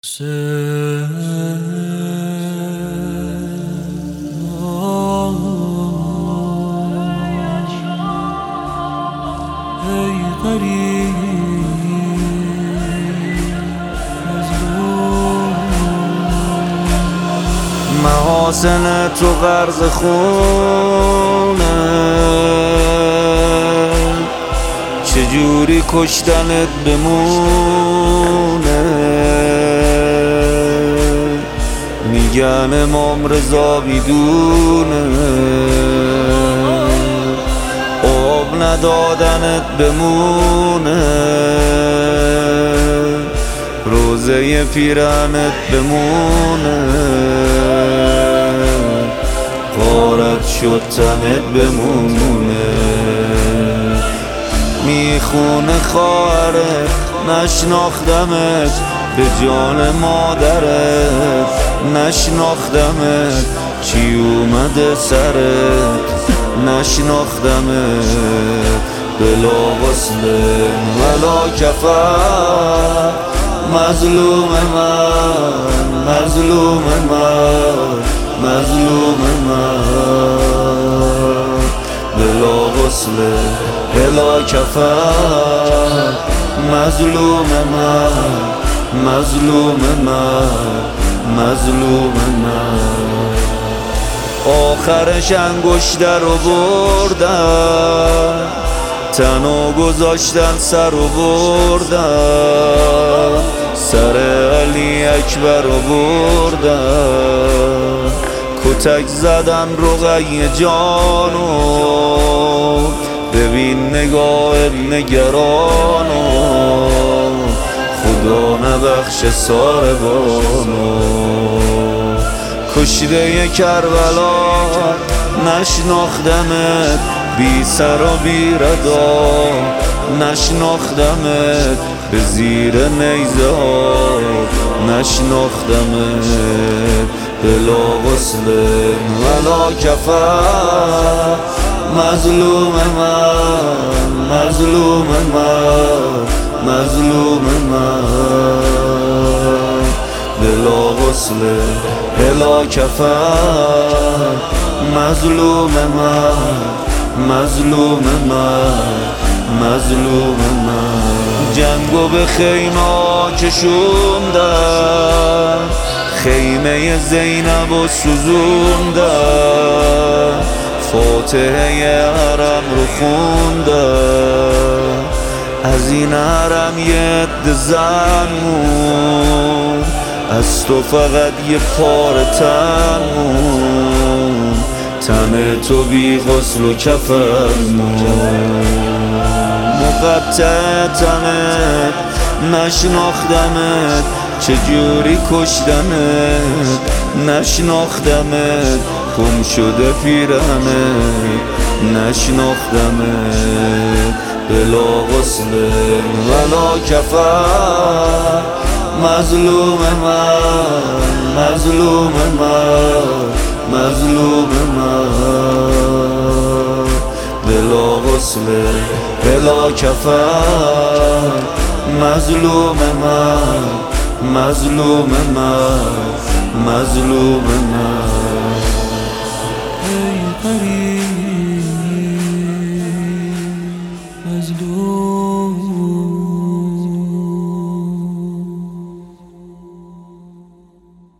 ای غریب محاسن تو غرق خونه، چجوری کشتنت بمونه. میگن امام رضا بیدونه، آب ندادنت بمونه. روزه پیرنت بمونه، غارت شد تنت بمونه. میخونه خواهرت نشناختمت، به جان مادرت نشناختمت. چی اومده سرت نشناختمت. بلا غسل ولا کفن، مظلوم من، مظلوم من، مظلوم من. بلا غسل بلا کفن، مظلوم من، مظلوم من، مظلوم من. آخرش انگشتر رو بردن، تنو گذاشتن سر رو بردن. سر علی اکبر رو بردن، کتک زدن رقیه جانو. ببین نگاه نگرانو، خدا نبخش ساربانو. کشته کربلا نشناختمت، بی سر و بی ردا نشناختمت. به زیر نیزه ها نشناختمت. بلا غسل ولا کفن، مظلوم من، مظلوم من، مظلوم من. بلا غسل بلا کفن، مظلوم من، مظلوم من، مظلوم من. جنگو به خیمه کشوندن، خیمه زینب و سوزوندن. فاتحه حرم رو خوندن، از این حرم یه عده زن مون، از تو فقط یه پاره تن مون. تن تو بی غسل و کفن مون. مقطع تنت نشناختمت، چجوری کشتنت نشناختمت. گم شده پیرنت نشناختمت. بلا غسل ولا کفن، مظلوم من، مظلوم من، مظلوم من. بلا غسل بلا کفن، مظلوم من، مظلوم من، مظلوم من. ای غریب